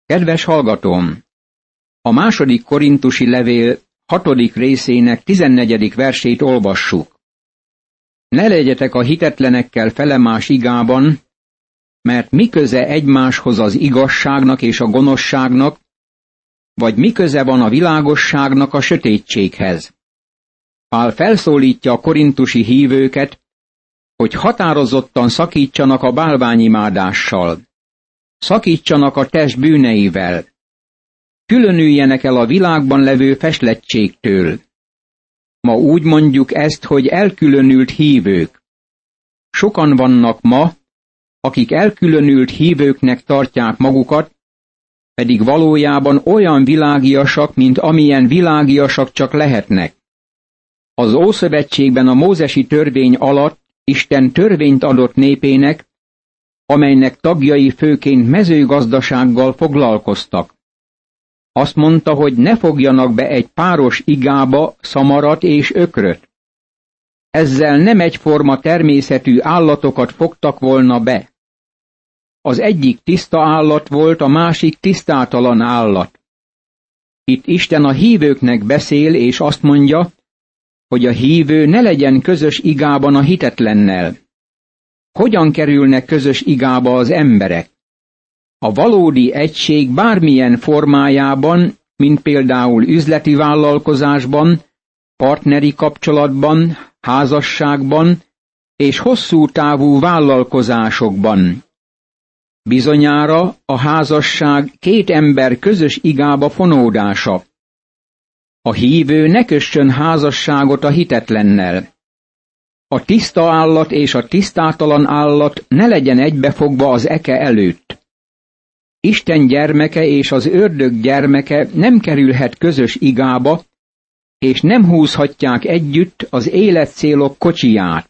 Kedves hallgatóm! A második korintusi levél 6. részének 14. versét olvassuk. Ne legyetek a hitetlenekkel felemás igában, mert mi köze egymáshoz az igazságnak és a gonoszságnak, vagy mi köze van a világosságnak a sötétséghez. Pál felszólítja a korintusi hívőket, hogy határozottan szakítsanak a bálványimádással, szakítsanak a test bűneivel, különüljenek el a világban levő festlettségtől. Ma úgy mondjuk ezt, hogy elkülönült hívők. Sokan vannak ma, akik elkülönült hívőknek tartják magukat, pedig valójában olyan világiasak, mint amilyen világiasak csak lehetnek. Az Ószövetségben a mózesi törvény alatt Isten törvényt adott népének, amelynek tagjai főként mezőgazdasággal foglalkoztak. Azt mondta, hogy ne fogjanak be egy páros igába szamarat és ökröt. Ezzel nem egyforma természetű állatokat fogtak volna be. Az egyik tiszta állat volt, a másik tisztátalan állat. Itt Isten a hívőknek beszél, és azt mondja, hogy a hívő ne legyen közös igában a hitetlennel. Hogyan kerülnek közös igába az emberek? A valódi egység bármilyen formájában, mint például üzleti vállalkozásban, partneri kapcsolatban, házasságban és hosszú távú vállalkozásokban. Bizonyára a házasság két ember közös igába fonódása. A hívő ne kössön házasságot a hitetlennel. A tiszta állat és a tisztátalan állat ne legyen egybefogva az eke előtt. Isten gyermeke és az ördög gyermeke nem kerülhet közös igába, és nem húzhatják együtt az életcélok kocsiját.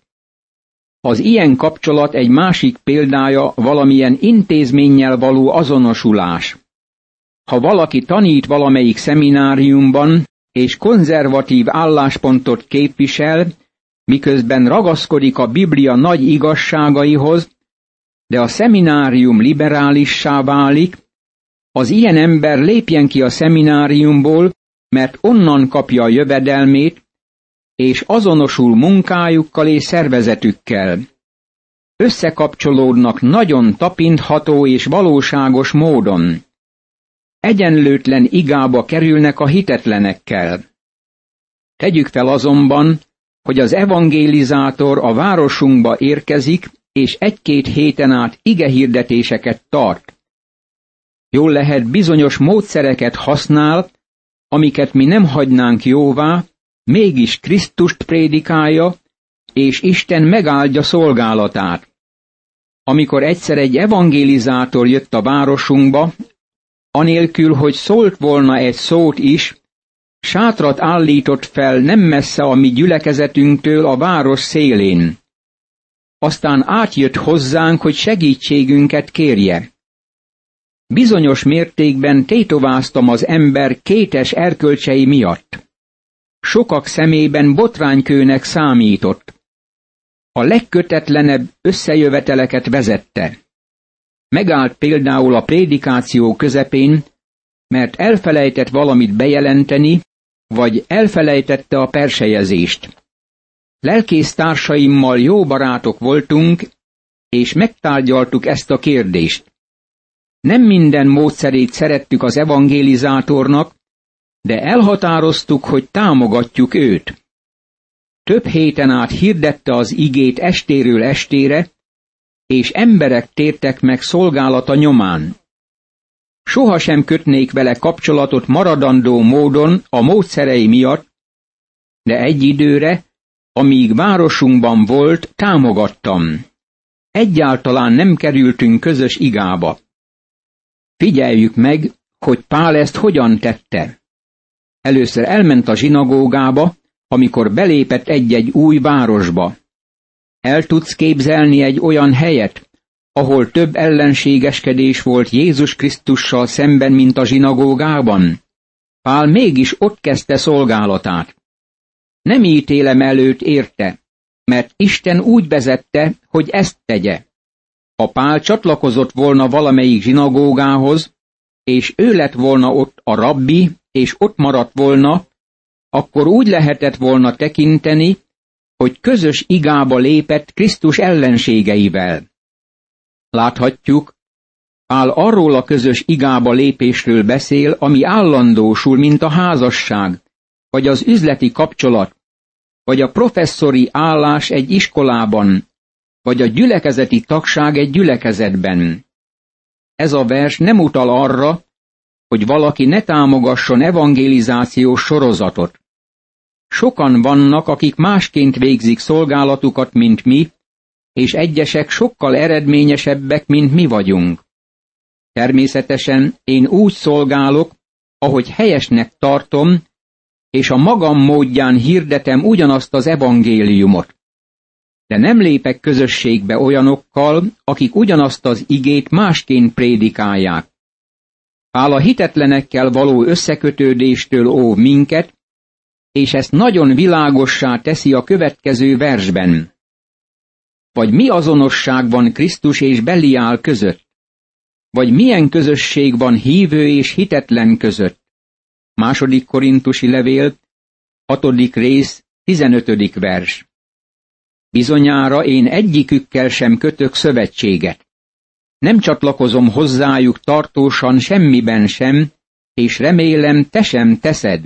Az ilyen kapcsolat egy másik példája valamilyen intézménnyel való azonosulás. Ha valaki tanít valamelyik szemináriumban, és konzervatív álláspontot képvisel, miközben ragaszkodik a Biblia nagy igazságaihoz, de a szeminárium liberálissá válik, az ilyen ember lépjen ki a szemináriumból, mert onnan kapja a jövedelmét, és azonosul munkájukkal és szervezetükkel. Összekapcsolódnak nagyon tapintható és valóságos módon. Egyenlőtlen igába kerülnek a hitetlenekkel. Tegyük fel azonban, hogy az evangélizátor a városunkba érkezik, és egy-két héten át igehirdetéseket tart. Jól lehet bizonyos módszereket használ, amiket mi nem hagynánk jóvá, mégis Krisztust prédikálja, és Isten megáldja szolgálatát. Amikor egyszer egy evangélizátor jött a városunkba, anélkül, hogy szólt volna egy szót is, sátrat állított fel nem messze a mi gyülekezetünktől a város szélén. Aztán átjött hozzánk, hogy segítségünket kérje. Bizonyos mértékben tétováztam az ember kétes erkölcsei miatt. Sokak szemében botránykőnek számított. A legkötetlenebb összejöveteleket vezette. Megállt például a prédikáció közepén, mert elfelejtett valamit bejelenteni, vagy elfelejtette a perselyezést. Lelkész társaimmal jó barátok voltunk, és megtárgyaltuk ezt a kérdést. Nem minden módszerét szerettük az evangélizátornak, de elhatároztuk, hogy támogatjuk őt. Több héten át hirdette az igét estéről estére, és emberek tértek meg szolgálata nyomán. Sohasem kötnék vele kapcsolatot maradandó módon a módszerei miatt, de egy időre, amíg városunkban volt, támogattam. Egyáltalán nem kerültünk közös igába. Figyeljük meg, hogy Pál ezt hogyan tette. Először elment a zsinagógába, amikor belépett egy-egy új városba. El tudsz képzelni egy olyan helyet, ahol több ellenségeskedés volt Jézus Krisztussal szemben, mint a zsinagógában? Pál mégis ott kezdte szolgálatát. Nem ítélem előtt érte, mert Isten úgy vezette, hogy ezt tegye. Ha Pál csatlakozott volna valamelyik zsinagógához, és ő lett volna ott a rabbi, és ott maradt volna, akkor úgy lehetett volna tekinteni, hogy közös igába lépett Krisztus ellenségeivel. Láthatjuk, Pál arról a közös igába lépésről beszél, ami állandósul, mint a házasság, vagy az üzleti kapcsolat, vagy a professzori állás egy iskolában, vagy a gyülekezeti tagság egy gyülekezetben. Ez a vers nem utal arra, hogy valaki ne támogasson evangelizációs sorozatot. Sokan vannak, akik másként végzik szolgálatukat, mint mi, és egyesek sokkal eredményesebbek, mint mi vagyunk. Természetesen én úgy szolgálok, ahogy helyesnek tartom, és a magam módján hirdetem ugyanazt az evangéliumot. De nem lépek közösségbe olyanokkal, akik ugyanazt az igét másként prédikálják. Pál a hitetlenekkel való összekötődéstől óv minket, és ezt nagyon világossá teszi a következő versben. Vagy mi azonosság van Krisztus és Beliál között? Vagy milyen közösség van hívő és hitetlen között? 2. Korintusi levél, 6. rész, 15. vers. Bizonyára én egyikükkel sem kötök szövetséget. Nem csatlakozom hozzájuk tartósan semmiben sem, és remélem te sem teszed.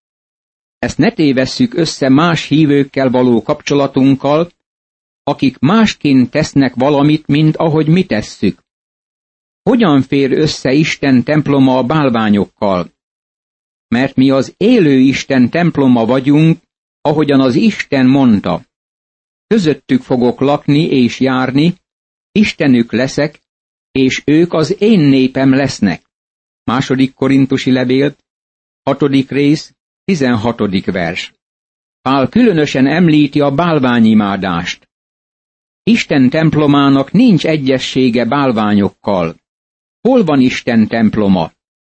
Ezt ne tévesszük össze más hívőkkel való kapcsolatunkkal, akik másként tesznek valamit, mint ahogy mi tesszük. Hogyan fér össze Isten temploma a bálványokkal? Mert mi az élő Isten temploma vagyunk, ahogyan az Isten mondta. Közöttük fogok lakni és járni, Istenük leszek, és ők az én népem lesznek. 2. Korintusi levél, 6. rész, 16. vers. Pál különösen említi a bálványimádást. Isten templomának nincs egyessége bálványokkal. Hol van Isten temploma?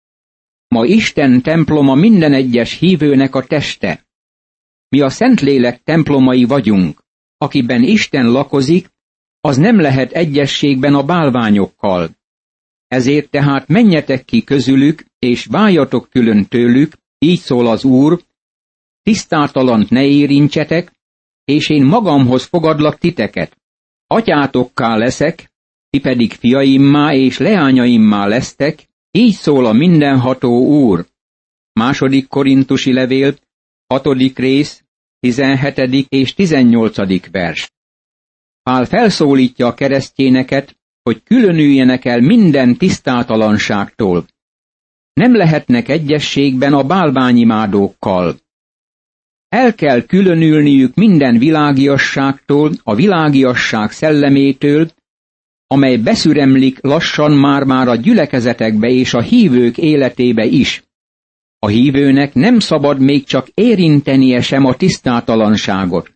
Ma Isten temploma minden egyes hívőnek a teste. Mi a Szentlélek templomai vagyunk. Akiben Isten lakozik, az nem lehet egyességben a bálványokkal. Ezért tehát menjetek ki közülük, és váljatok külön tőlük, így szól az Úr, tisztátalant ne érintsetek, és én magamhoz fogadlak titeket. Atyátokká leszek, ti pedig fiaimmá és leányaimmá lesztek, így szól a mindenható Úr. 2. Korintusi levél, 6. rész, 17. és 18. vers. Pál felszólítja a keresztjéneket, hogy különüljenek el minden tisztátalanságtól. Nem lehetnek egyességben a bálványimádókkal. El kell különülniük minden világiasságtól, a világiasság szellemétől, amely beszüremlik lassan már a gyülekezetekbe és a hívők életébe is. A hívőnek nem szabad még csak érintenie sem a tisztátalanságot.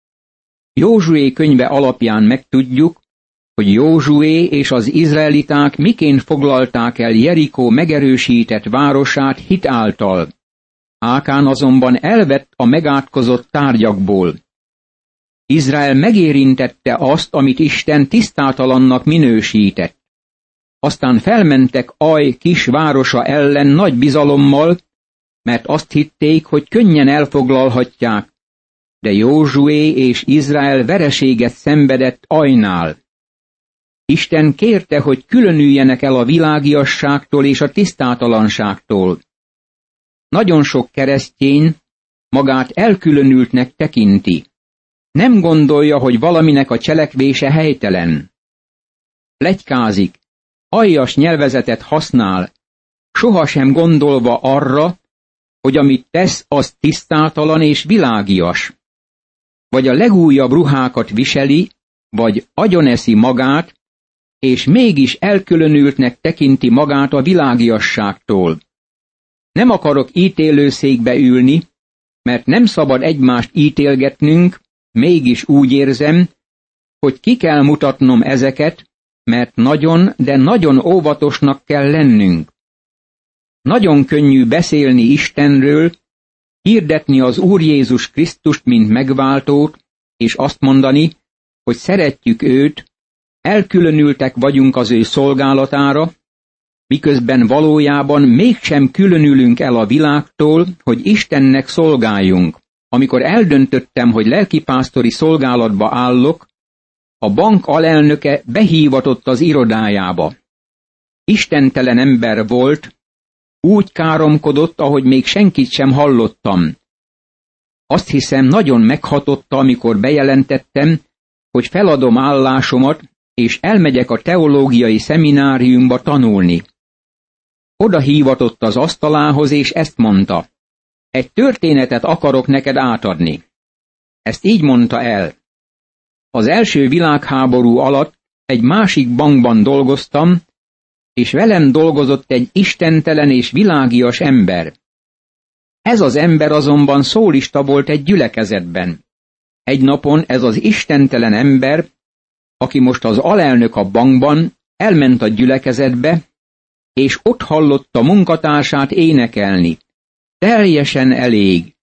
Józsué könyve alapján megtudjuk, hogy Józsué és az izraeliták miként foglalták el Jerikó megerősített városát hit által. Ákán azonban elvett a megátkozott tárgyakból. Izrael megérintette azt, amit Isten tisztátalannak minősített. Aztán felmentek Aj kis városa ellen nagy bizalommal, mert azt hitték, hogy könnyen elfoglalhatják, de Józsué és Izrael vereséget szenvedett Ajnál. Isten kérte, hogy különüljenek el a világiasságtól és a tisztátalanságtól. Nagyon sok keresztény magát elkülönültnek tekinti. Nem gondolja, hogy valaminek a cselekvése helytelen. Pletykázik, aljas nyelvezetet használ, sohasem gondolva arra, hogy amit tesz, az tisztátalan és világias. Vagy a legújabb ruhákat viseli, vagy agyoneszi magát, és mégis elkülönültnek tekinti magát a világiasságtól. Nem akarok ítélőszékbe ülni, mert nem szabad egymást ítélgetnünk, mégis úgy érzem, hogy ki kell mutatnom ezeket, mert nagyon, de nagyon óvatosnak kell lennünk. Nagyon könnyű beszélni Istenről, hirdetni az Úr Jézus Krisztust, mint megváltót, és azt mondani, hogy szeretjük őt, elkülönültek vagyunk az ő szolgálatára, miközben valójában mégsem különülünk el a világtól, hogy Istennek szolgáljunk. Amikor eldöntöttem, hogy lelkipásztori szolgálatba állok, a bank alelnöke behívatott az irodájába. Istentelen ember volt, úgy káromkodott, ahogy még senkit sem hallottam. Azt hiszem, nagyon meghatotta, amikor bejelentettem, hogy feladom állásomat, és elmegyek a teológiai szemináriumba tanulni. Oda hívatott az asztalához, és ezt mondta: egy történetet akarok neked átadni. Ezt így mondta el: az első világháború alatt egy másik bankban dolgoztam, és velem dolgozott egy istentelen és világias ember. Ez az ember azonban szólista volt egy gyülekezetben. Egy napon ez az istentelen ember, aki most az alelnök a bankban, elment a gyülekezetbe, és ott hallotta munkatársát énekelni: teljesen elég,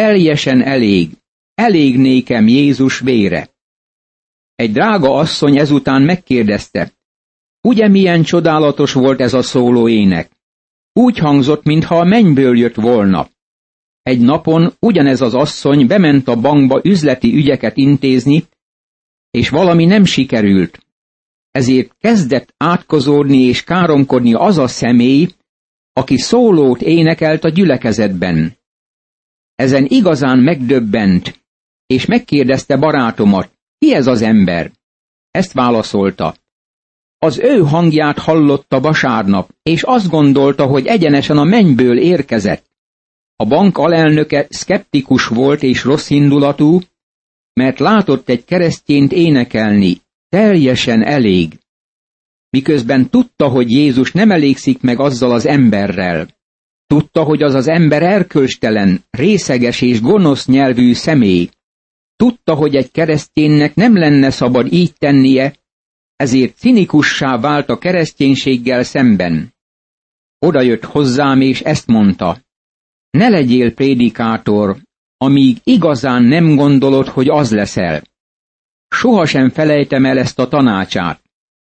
elég nékem Jézus vére. Egy drága asszony ezután megkérdezte: ugye milyen csodálatos volt ez a szóló ének? Úgy hangzott, mintha a mennyből jött volna. Egy napon ugyanez az asszony bement a bankba üzleti ügyeket intézni, és valami nem sikerült. Ezért kezdett átkozódni és káromkodni az a személy, aki szólót énekelt a gyülekezetben. Ezen igazán megdöbbent, és megkérdezte barátomat: ki ez az ember? Ezt válaszolta: az ő hangját hallotta vasárnap, és azt gondolta, hogy egyenesen a mennyből érkezett. A bank alelnöke szkeptikus volt és rosszindulatú, mert látott egy keresztényt énekelni: teljesen elég. Miközben tudta, hogy Jézus nem elégszik meg azzal az emberrel. Tudta, hogy az az ember erkölcstelen, részeges és gonosz nyelvű személy. Tudta, hogy egy kereszténynek nem lenne szabad így tennie, ezért cinikussá vált a kereszténységgel szemben. Oda jött hozzám, és ezt mondta: ne legyél prédikátor, amíg igazán nem gondolod, hogy az leszel. Sohasem felejtem el ezt a tanácsát.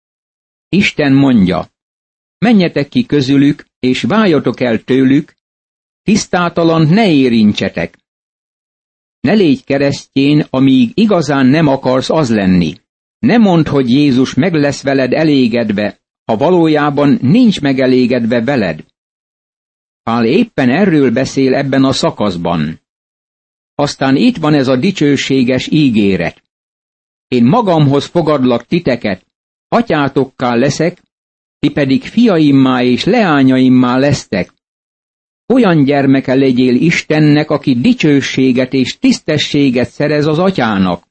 Isten mondja: menjetek ki közülük, és váljatok el tőlük, tisztátalant ne érintsetek. Ne légy keresztjén, amíg igazán nem akarsz az lenni. Ne mondd, hogy Jézus meg lesz veled elégedve, ha valójában nincs megelégedve veled. Pál éppen erről beszél ebben a szakaszban. Aztán itt van ez a dicsőséges ígéret: én magamhoz fogadlak titeket, atyátokká leszek, ti pedig fiaimmá és leányaimmá lesztek. Olyan gyermeke legyél Istennek, aki dicsőséget és tisztességet szerez az atyának.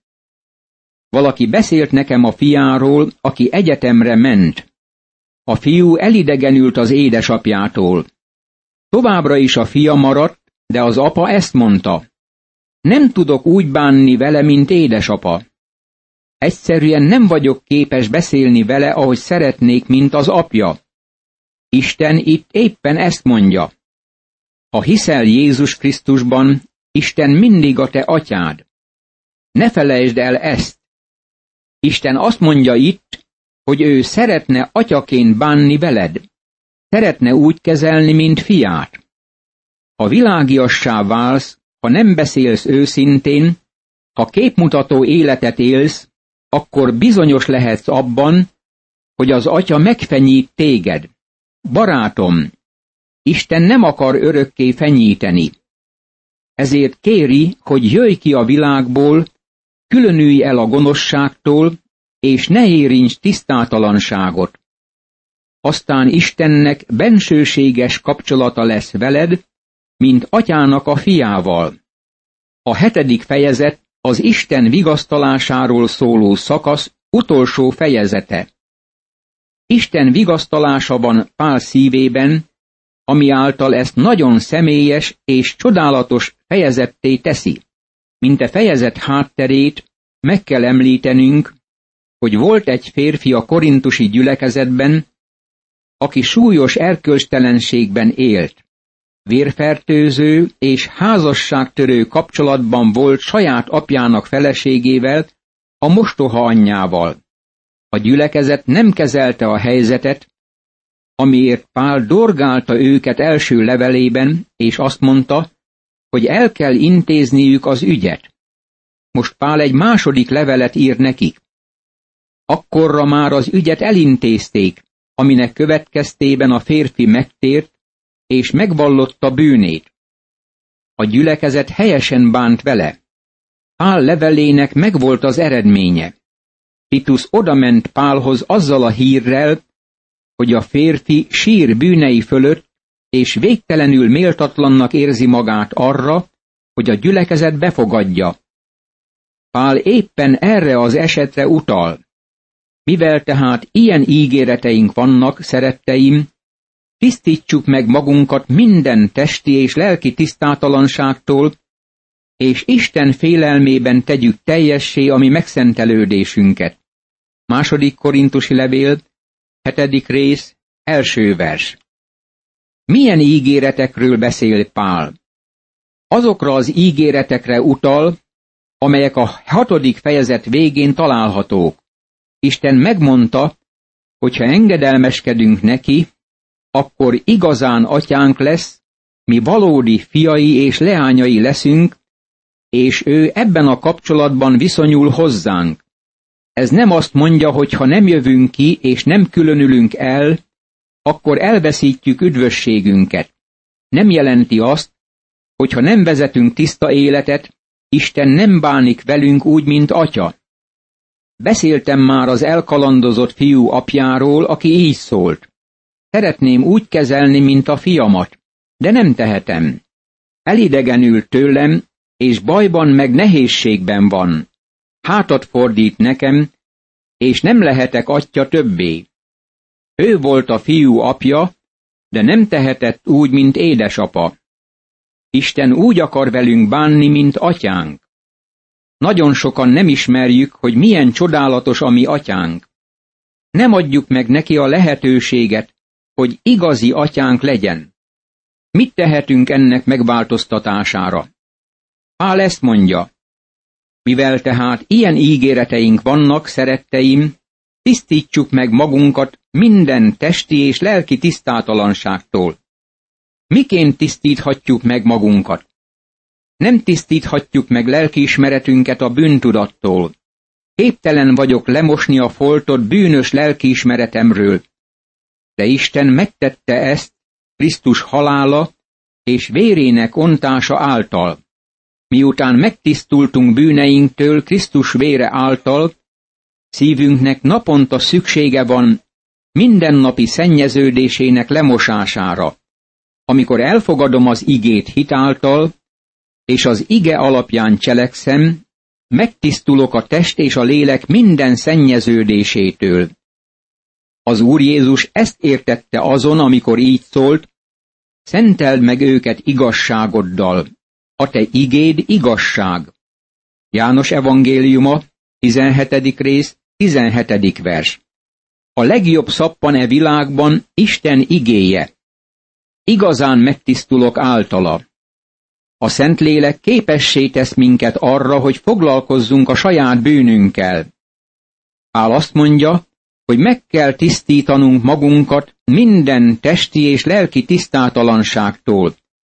Valaki beszélt nekem a fiáról, aki egyetemre ment. A fiú elidegenült az édesapjától. Továbbra is a fia maradt, de az apa ezt mondta: nem tudok úgy bánni vele, mint édesapa. Egyszerűen nem vagyok képes beszélni vele, ahogy szeretnék, mint az apja. Isten itt éppen ezt mondja: ha hiszel Jézus Krisztusban, Isten mindig a te atyád. Ne felejtsd el ezt. Isten azt mondja itt, hogy ő szeretne atyaként bánni veled. Szeretne úgy kezelni, mint fiát. Ha világiassá válsz, ha nem beszélsz őszintén, ha képmutató életet élsz, akkor bizonyos lehetsz abban, hogy az atya megfenyít téged. Barátom, Isten nem akar örökké fenyíteni. Ezért kéri, hogy jöjj ki a világból, különülj el a gonoszságtól, és ne érints tisztátalanságot. Aztán Istennek bensőséges kapcsolata lesz veled, mint atyának a fiával. A 7. fejezet az Isten vigasztalásáról szóló szakasz utolsó fejezete. Isten vigasztalása van Pál szívében, ami által ezt nagyon személyes és csodálatos fejezetté teszi. Mint a fejezet hátterét meg kell említenünk, hogy volt egy férfi a korintusi gyülekezetben, aki súlyos erkölcstelenségben élt. Vérfertőző és házasságtörő kapcsolatban volt saját apjának feleségével, a mostoha anyjával. A gyülekezet nem kezelte a helyzetet, amiért Pál dorgálta őket első levelében, és azt mondta, hogy el kell intézniük az ügyet. Most Pál egy második levelet ír nekik. Akkorra már az ügyet elintézték, aminek következtében a férfi megtért, és megvallotta bűnét. A gyülekezet helyesen bánt vele. Pál levelének megvolt az eredménye. Titus odament Pálhoz azzal a hírrel, hogy a férfi sír bűnei fölött, és végtelenül méltatlannak érzi magát arra, hogy a gyülekezet befogadja. Pál éppen erre az esetre utal. Mivel tehát ilyen ígéreteink vannak, szeretteim, tisztítsuk meg magunkat minden testi és lelki tisztátalanságtól, és Isten félelmében tegyük teljessé a mi megszentelődésünket. 2. Korintusi levél, 7. rész, 1. vers. Milyen ígéretekről beszél Pál? Azokra az ígéretekre utal, amelyek a 6. fejezet végén találhatók. Isten megmondta, hogy ha engedelmeskedünk neki, akkor igazán atyánk lesz, mi valódi fiai és leányai leszünk, és ő ebben a kapcsolatban viszonyul hozzánk. Ez nem azt mondja, hogy ha nem jövünk ki és nem különülünk el, akkor elveszítjük üdvösségünket. Nem jelenti azt, hogy ha nem vezetünk tiszta életet, Isten nem bánik velünk úgy, mint atya. Beszéltem már az elkalandozott fiú apjáról, aki így szólt. Szeretném úgy kezelni, mint a fiamat, de nem tehetem. Elidegenül tőlem, és bajban meg nehézségben van. Hátat fordít nekem, és nem lehetek atya többé. Ő volt a fiú apja, de nem tehetett úgy, mint édesapa. Isten úgy akar velünk bánni, mint atyánk. Nagyon sokan nem ismerjük, hogy milyen csodálatos a mi atyánk. Nem adjuk meg neki a lehetőséget, hogy igazi atyánk legyen. Mit tehetünk ennek megváltoztatására? Pál ezt mondja, mivel tehát ilyen ígéreteink vannak, szeretteim, tisztítsuk meg magunkat minden testi és lelki tisztátalanságtól. Miként tisztíthatjuk meg magunkat? Nem tisztíthatjuk meg lelkiismeretünket a bűntudattól. Képtelen vagyok lemosni a foltot bűnös lelkiismeretemről. De Isten megtette ezt Krisztus halála és vérének ontása által. Miután megtisztultunk bűneinktől Krisztus vére által, szívünknek naponta szüksége van mindennapi szennyeződésének lemosására. Amikor elfogadom az igét hitáltal, és az ige alapján cselekszem, megtisztulok a test és a lélek minden szennyeződésétől. Az Úr Jézus ezt értette azon, amikor így szólt, szenteld meg őket igazságoddal, a te igéd igazság. János evangéliuma, 17. rész, 17. vers. A legjobb szappan e világban Isten igéje. Igazán megtisztulok általa. A Szentlélek képessé tesz minket arra, hogy foglalkozzunk a saját bűnünkkel. Pál azt mondja, hogy meg kell tisztítanunk magunkat minden testi és lelki tisztátalanságtól.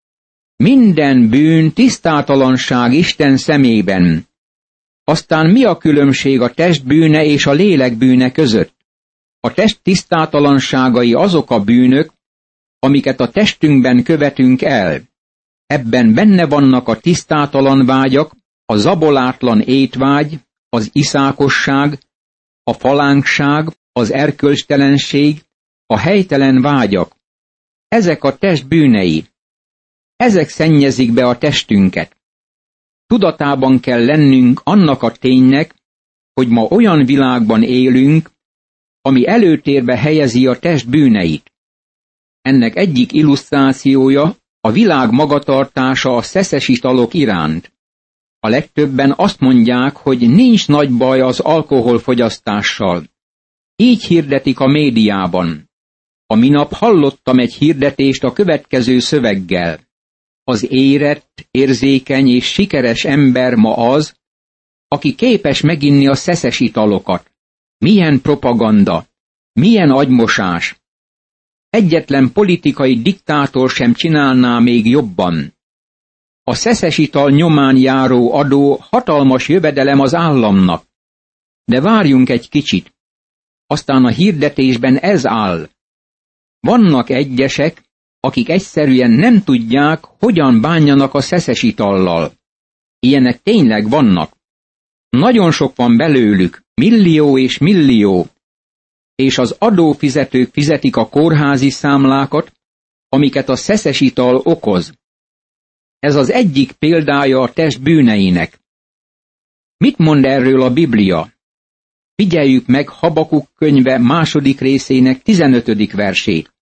Minden bűn tisztátalanság Isten szemében. Aztán mi a különbség a test bűne és a lélek bűne között? A test tisztátalanságai azok a bűnök, amiket a testünkben követünk el. Ebben benne vannak a tisztátalan vágyak, a zabolátlan étvágy, az iszákosság, a falánkság, az erkölcstelenség, a helytelen vágyak. Ezek a test bűnei. Ezek szennyezik be a testünket. Tudatában kell lennünk annak a ténynek, hogy ma olyan világban élünk, ami előtérbe helyezi a test bűneit. Ennek egyik illusztrációja a világ magatartása a szeszes italok iránt. A legtöbben azt mondják, hogy nincs nagy baj az alkoholfogyasztással. Így hirdetik a médiában. A minap hallottam egy hirdetést a következő szöveggel. Az érett, érzékeny és sikeres ember ma az, aki képes meginni a szeszes italokat. Milyen propaganda, milyen agymosás! egyetlen politikai diktátor sem csinálná még jobban. A szeszes ital nyomán járó adó hatalmas jövedelem az államnak. De várjunk egy kicsit. Aztán a hirdetésben ez áll. Vannak egyesek, akik egyszerűen nem tudják, hogyan bánjanak a szeszes itallal. Ilyenek tényleg vannak. Nagyon sok van belőlük, millió és millió, és az adófizetők fizetik a kórházi számlákat, amiket a szeszes ital okoz. Ez az egyik példája a test bűneinek. Mit mond erről a Biblia? Figyeljük meg Habakuk könyve 2. részének 15. versét.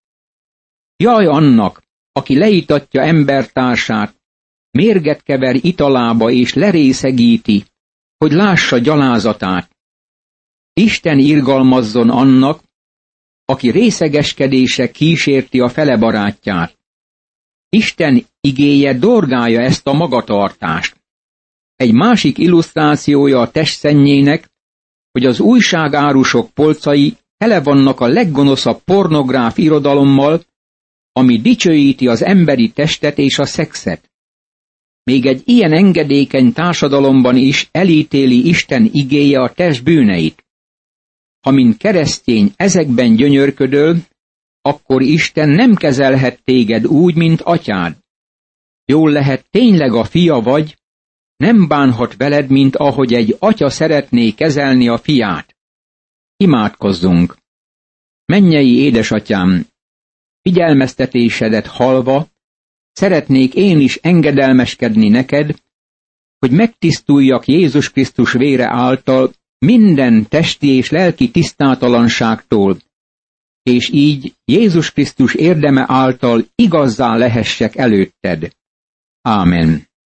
Jaj annak, aki leítatja embertársát, mérget kever italába és lerészegíti, hogy lássa gyalázatát. Isten irgalmazzon annak, aki részegeskedése kísérti a fele barátját. Isten igéje dorgálja ezt a magatartást. Egy másik illusztrációja a testszennyének, hogy az újságárusok polcai tele vannak a leggonoszabb pornográf irodalommal, ami dicsőíti az emberi testet és a szexet. Még egy ilyen engedékeny társadalomban is elítéli Isten igéje a test bűneit. Ha mint keresztény ezekben gyönyörködöl, akkor Isten nem kezelhet téged úgy, mint atyád. Jól lehet tényleg a fia vagy, nem bánhat veled, mint ahogy egy atya szeretné kezelni a fiát. Imádkozzunk! Mennyei édesatyám, figyelmeztetésedet hallva, szeretnék én is engedelmeskedni neked, hogy megtisztuljak Jézus Krisztus vére által minden testi és lelki tisztátalanságtól, és így Jézus Krisztus érdeme által igazzá lehessek előtted. Ámen.